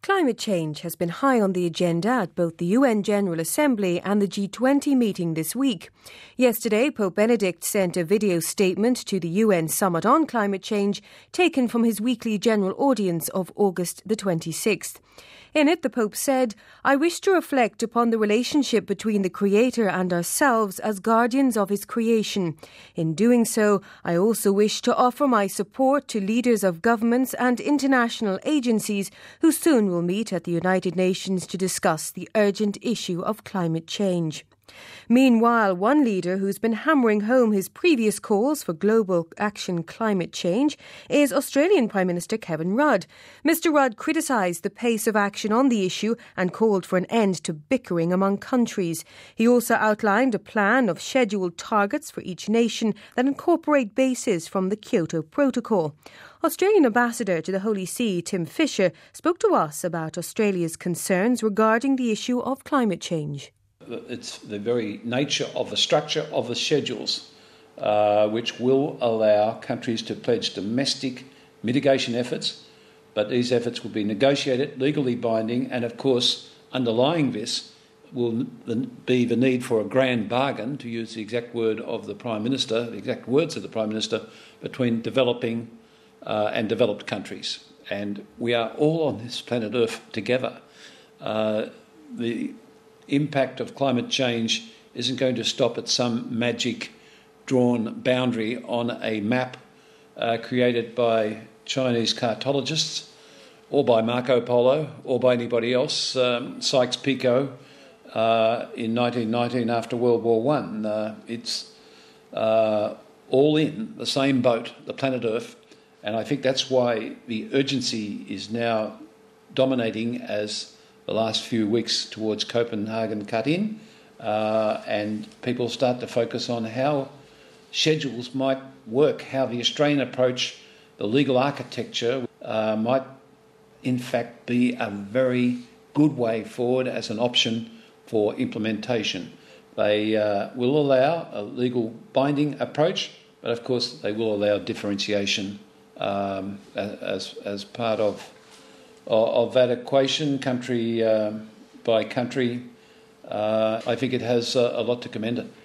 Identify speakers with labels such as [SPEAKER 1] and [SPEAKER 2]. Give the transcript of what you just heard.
[SPEAKER 1] Climate change has been high on the agenda at both the UN General Assembly and the G20 meeting this week. Yesterday, Pope Benedict sent a video statement to the UN Summit on Climate Change, taken from his weekly general audience of August the 26th. In it, the Pope said, "I wish to reflect upon the relationship between the Creator and ourselves as guardians of His creation. In doing so, I also wish to offer my support to leaders of governments and international agencies who soon will meet at the United Nations to discuss the urgent issue of climate change." Meanwhile, one leader who's been hammering home his previous calls for global action climate change is Australian Prime Minister Kevin Rudd. Mr Rudd criticised the pace of action on the issue and called for an end to bickering among countries. He also outlined a plan of scheduled targets for each nation that incorporate bases from the Kyoto Protocol. Australian Ambassador to the Holy See, Tim Fischer, spoke to us about Australia's concerns regarding the issue of climate change.
[SPEAKER 2] It's the very nature of the structure of the schedules which will allow countries to pledge domestic mitigation efforts, but these efforts will be negotiated, legally binding, and of course underlying this will be the need for a grand bargain, to use the exact word of the Prime Minister, the exact words of the Prime Minister, between developing and developed countries. And we are all on this planet Earth together. The impact of climate change isn't going to stop at some magic drawn boundary on a map created by Chinese cartologists or by Marco Polo or by anybody else, Sykes-Picot in 1919 after World War I. It's all in the same boat, the planet Earth, and I think that's why the urgency is now dominating as the last few weeks towards Copenhagen cut in, and people start to focus on how schedules might work, how the Australian approach, the legal architecture, might in fact be a very good way forward as an option for implementation. They will allow a legal binding approach, but of course they will allow differentiation as part of that equation, country by country. I think it has a lot to commend it.